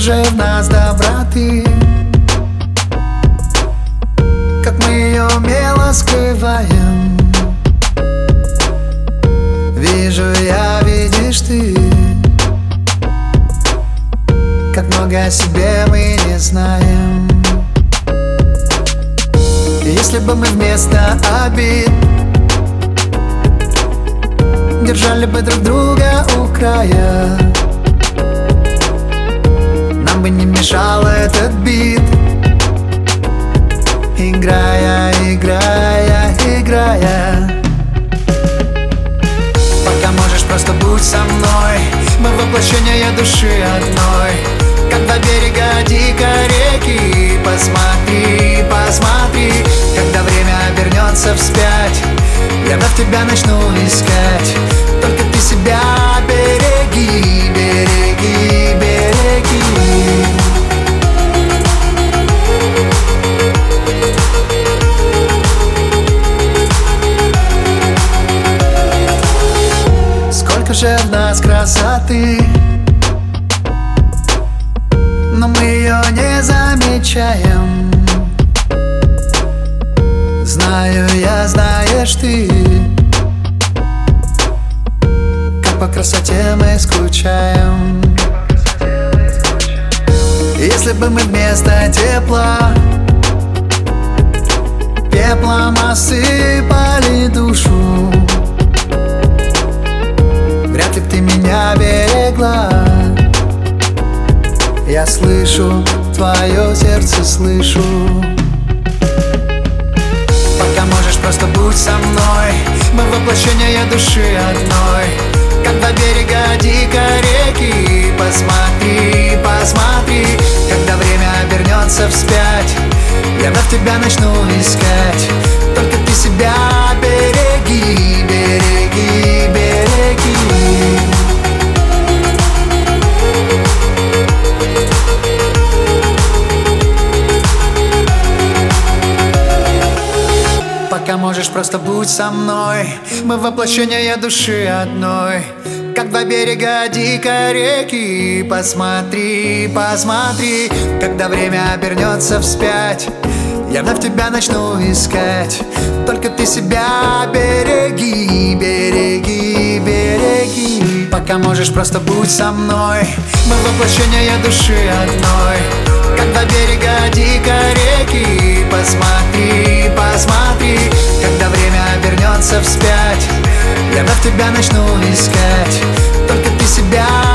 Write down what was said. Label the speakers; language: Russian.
Speaker 1: же в нас доброты, как мы ее умело скрываем. Вижу я, видишь ты, как много о себе мы не знаем. Если бы мы вместо обид держали бы друг друга у края, нам бы не мешал этот бит. Играя, играя, играя. Пока можешь, просто будь со мной. Мы воплощение души одной, как два берега дикой реки. Посмотри, посмотри, когда время обернется вспять, я вновь тебя начну искать. Только ты себя береги, береги, береги. Сколько же в нас красоты, но мы ее не замечаем. Знаю я, знаешь ты, как по красоте мы скучаем. Если бы мы вместо тепла пеплом осыпали душу, вряд ли б ты меня берегла. Я слышу твое сердце, слышу. Пока можешь, просто будь со мной. Мы воплощение души одной, как два берега дикой реки. Посмотри, посмотри, когда время обернется вспять, я вновь тебя начну искать. Только ты себя береги, береги, береги. Пока можешь, просто будь со мной. Мы воплощение души одной, как два берега дикой реки. Посмотри, посмотри, когда время обернется вспять, я вновь тебя начну искать. Только ты себя береги, береги, береги. Пока можешь, просто будь со мной. Мы воплощение души одной, как два берега дикой реки. Посмотри, посмотри, когда время обернется вспять, я вновь тебя начну искать. Только ты себя